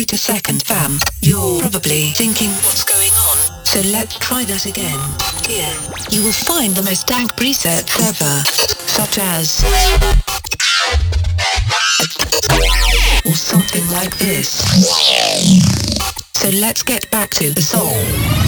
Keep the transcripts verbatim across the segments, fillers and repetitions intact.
wait a second fam, you're probably thinking what's going on, so let's try that again. Here, you will find the most dank presets ever, such as or something like this. So let's get back to the song.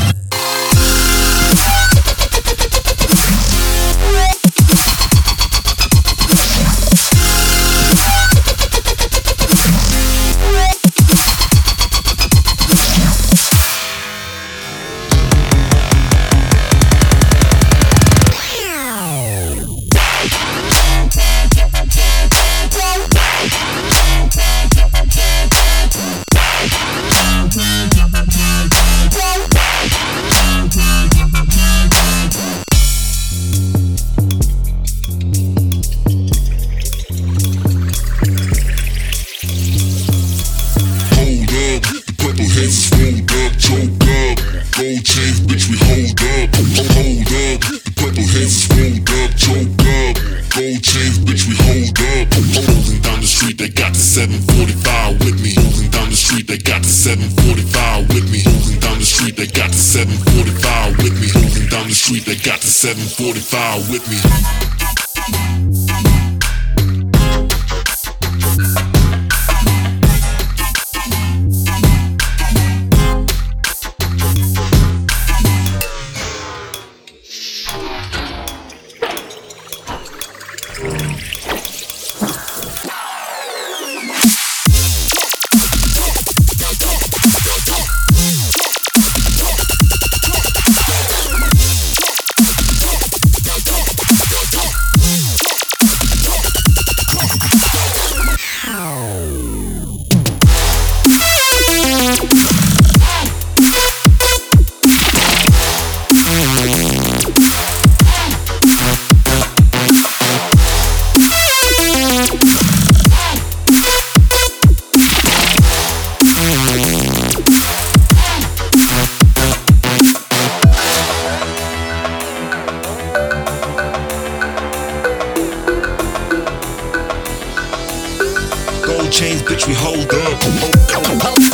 Gold chains, bitch, we hold up. Hold up. The purple heads is rolled up. Choke up. Gold chains, bitch, we hold up. Rolling down the street, they got the seven forty-five with me. Rolling down the street, they got the seven forty-five with me. Rolling down the street, they got the seven forty-five with me. Rolling down the street, they got the seven forty-five with me. Chains, bitch, we hold up.